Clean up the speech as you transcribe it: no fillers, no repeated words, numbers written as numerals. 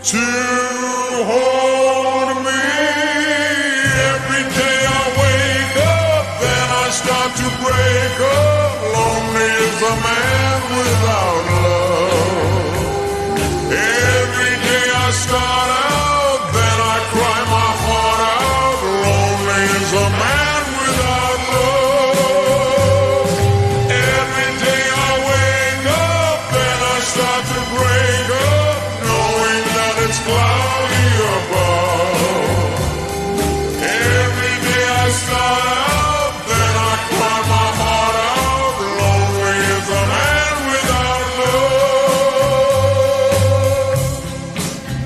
to hold me. Every day I wake up, then I start to break up. Lonely is a man without love. Every day I start out, then I cry my heart out. Lonely is a man without love. Every day I wake up, then I start to break up, knowing that it's cloudy above. Every day I start out.